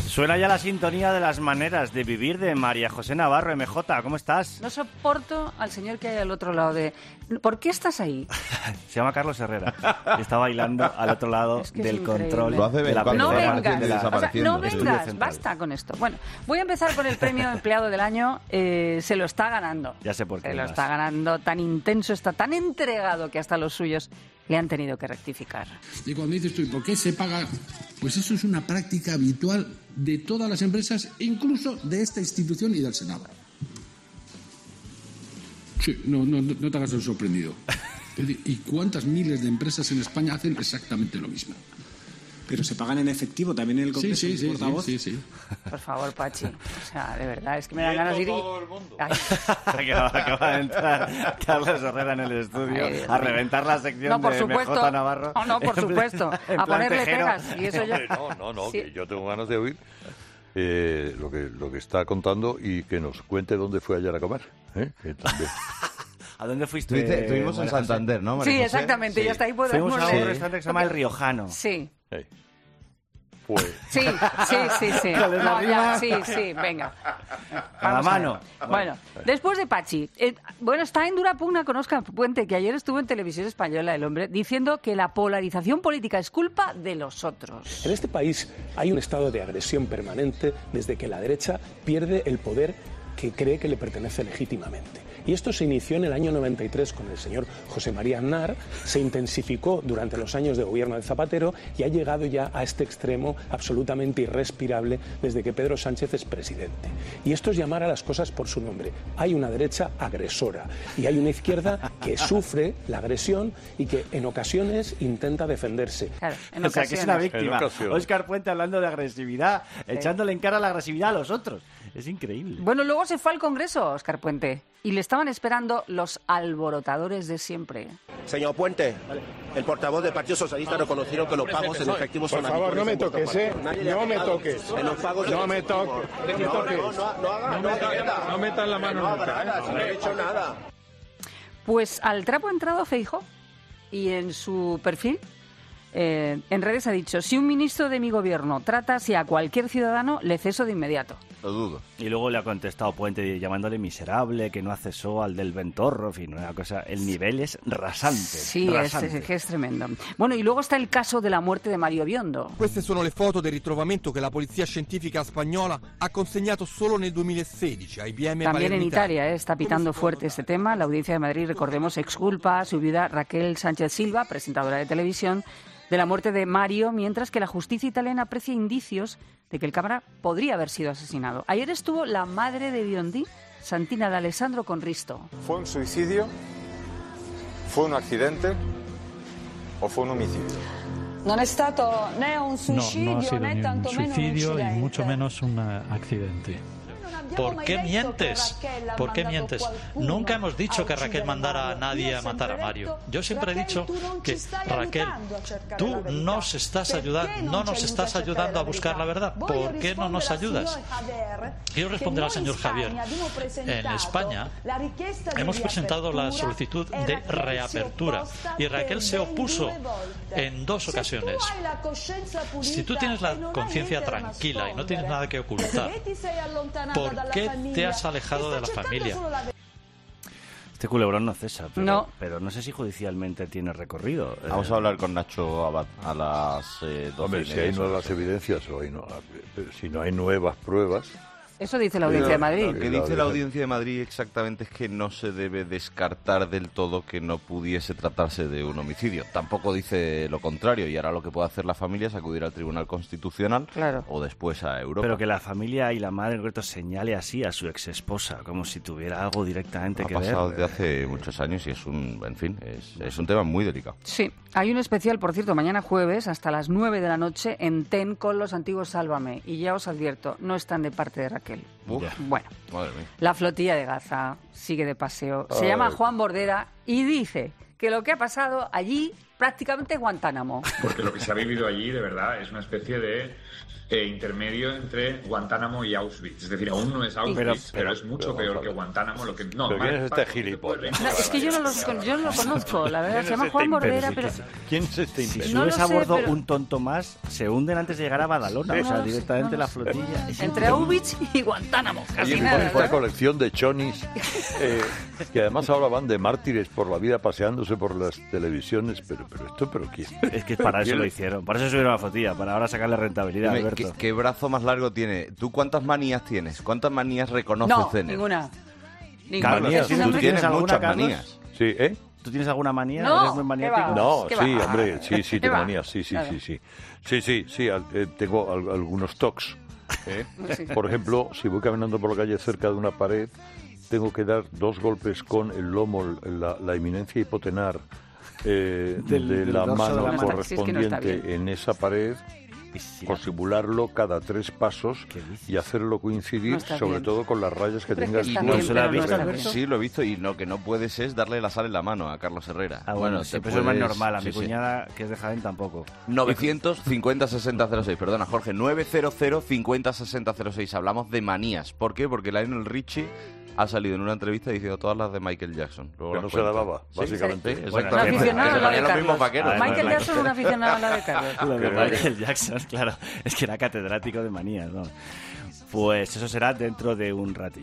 Suena ya la sintonía de las maneras de vivir de María José Navarro. MJ, ¿cómo estás? No soporto al señor que hay al otro lado de... ¿Por qué estás ahí? Se llama Carlos Herrera y está bailando al otro lado del control. Lo hace de la No pelota. vengas, no vengas, basta con esto. Bueno, voy a empezar con el premio Empleado del Año. Se lo está ganando. Ya sé por qué. Se lo está ganando, tan intenso, está tan entregado que hasta los suyos le han tenido que rectificar. Y cuando dices tú, ¿y por qué se paga? Pues eso es una práctica habitual de todas las empresas, incluso de esta institución y del Senado. Sí, no te hagas el sorprendido. ¿Y cuántas miles de empresas en España hacen exactamente lo mismo? Pero se pagan en efectivo también en el Congreso. Sí. Por favor, Pachi. O sea, de verdad, es que me dan ganas de ir y... Acaba de entrar Carlos Herrera en el estudio a reventar la sección por de supuesto. MJ Navarro. No, por supuesto. A ponerle pegas. Y eso yo... No, Sí. que yo tengo ganas de oír lo que está contando y que nos cuente dónde fue ayer a comer. Que también... ¿A dónde fuiste? Estuvimos en Santander, ¿no, María Sí, José? exactamente. Sí. Y hasta ahí podemos Fuimos a un leer. restaurante que se llama El Riojano. Sí. Pues... Sí. No, ya, sí, venga. A la Vamos mano. ver. Bueno, después de Pachi, está en dura pugna con Óscar Puente, que ayer estuvo en Televisión Española, el hombre, diciendo que la polarización política es culpa de los otros. En este país hay un estado de agresión permanente desde que la derecha pierde el poder que cree que le pertenece legítimamente. Y esto se inició en el año 93 con el señor José María Aznar, se intensificó durante los años de gobierno de Zapatero y ha llegado ya a este extremo absolutamente irrespirable desde que Pedro Sánchez es presidente. Y esto es llamar a las cosas por su nombre. Hay una derecha agresora y hay una izquierda que sufre la agresión y que en ocasiones intenta defenderse. Claro, en O sea, que es una ocasiones. víctima. En ocasiones. Óscar Puente hablando de agresividad, echándole en cara la agresividad a los otros. Es increíble. Bueno, luego se fue al Congreso, Óscar Puente, y le estaban esperando los alborotadores de siempre. Señor Puente, el portavoz del Partido Socialista reconocieron que los pagos en efectivo son... Por favor, no me toques, ¿eh? No me toques. No me toques. No metas la mano nunca, No he hecho nada. Pues al trapo ha entrado Feijóo y en su perfil, en redes ha dicho: si un ministro de mi gobierno trata así a cualquier ciudadano, le ceso de inmediato. Lo dudo. Y luego le ha contestado Puente llamándole miserable, que no accesó al del Ventorro, en fin, una cosa, el nivel es rasante. Sí, rasante. es tremendo. Bueno, y luego está el caso de la muerte de Mario Biondo. Queste sono le foto del ritrovamento che la polizia scientifica spagnola ha consegnato solo nel 2016 ai IBM También en Palermitani. Italia está pitando fuerte este tema. La Audiencia de Madrid, recordemos, exculpa a su viuda Raquel Sánchez Silva, presentadora de televisión, de la muerte de Mario, mientras que la justicia italiana aprecia indicios de que el cámara podría haber sido asesinado. Ayer estuvo la madre de Biondi, Santina D'Alessandro, con Risto. ¿Fue un suicidio? ¿Fue un accidente? ¿O fue un homicidio? No ha sido ni un suicidio y mucho menos un accidente. ¿Por qué mientes? ¿Por qué mientes? Nunca hemos dicho que Raquel mandara a nadie a matar a Mario. Yo siempre he dicho que, Raquel, tú nos estás ayudando, no nos estás ayudando a buscar la verdad. ¿Por qué no nos ayudas? Quiero responder al señor Javier. En España hemos presentado la solicitud de reapertura y Raquel se opuso en 2 ocasiones. Si tú tienes la conciencia tranquila y no tienes nada que ocultar, ¿por qué te has alejado de la familia? Este culebrón no cesa, pero no sé si judicialmente tiene recorrido. Vamos a hablar con Nacho Abad a las 12. Hombre, si hay nuevas evidencias si no hay nuevas pruebas... Eso dice la Audiencia de Madrid. Lo que dice la Audiencia de Madrid exactamente es que no se debe descartar del todo que no pudiese tratarse de un homicidio. Tampoco dice lo contrario, y ahora lo que puede hacer la familia es acudir al Tribunal Constitucional o después a Europa. Pero que la familia y la madre en concreto señale así a su exesposa, como si tuviera algo directamente que ver. Ha pasado desde hace muchos años y es un tema muy delicado. Sí, hay un especial, por cierto, mañana jueves hasta las 9 de la noche en TEN con los antiguos Sálvame. Y ya os advierto, no están de parte de Raquel. Bueno, madre mía. La flotilla de Gaza sigue de paseo. Se llama Juan Bordera y dice que lo que ha pasado allí prácticamente Guantánamo. Porque lo que se ha vivido allí, de verdad, es una especie de intermedio entre Guantánamo y Auschwitz. Es decir, aún no es Auschwitz, pero es mucho peor que Guantánamo. Lo que, no, ¿pero quién es este gilipollas? No, es que yo no lo conozco, la verdad. Se llama Juan Bordera, pero... ¿Quién es este imbécil? Si subes a bordo un tonto más, se hunden antes de llegar a Badalona. O sea, directamente la flotilla. Entre Auschwitz y Guantánamo, casi nada. Esta colección de chonis, que además ahora van de mártires por la vida paseándose por las televisiones. Pero ¿quién? Es que para eso lo hicieron. Para eso subieron la flotilla, para ahora sacarle rentabilidad, Alberto. ¿Qué brazo más largo tiene? ¿Tú cuántas manías tienes? ¿Cuántas manías reconoces tener? Ninguna. Carlos, tú tienes muchas manías. Sí, ¿eh? ¿Tú tienes alguna manía? No, ¿Eres muy maniático? No, sí, hombre, sí, tengo manías, sí. Sí, tengo algunos tocs. Por ejemplo, si voy caminando por la calle cerca de una pared, tengo que dar 2 golpes con el lomo, la eminencia hipotenar de la mano correspondiente en esa pared, simularlo cada 3 pasos y hacerlo coincidir, sobre todo con las rayas que tenga el culo. Sí, lo he visto, y lo que no puedes es darle la sal en la mano a Carlos Herrera. Bueno, siempre es más normal. A mi cuñada, que es de Jaén, tampoco. 950-6006, perdona, Jorge, 900-50-6006. Hablamos de manías. ¿Por qué? Porque Lionel Richie ha salido en una entrevista diciendo todas las de Michael Jackson. Luego que no se la daba, básicamente. Sí, un aficionado a la de Carlos. Michael Jackson, un aficionado a la de Carlos. Lo de Michael Jackson, claro. Es que era catedrático de manías, ¿no? Pues eso será dentro de un ratillo.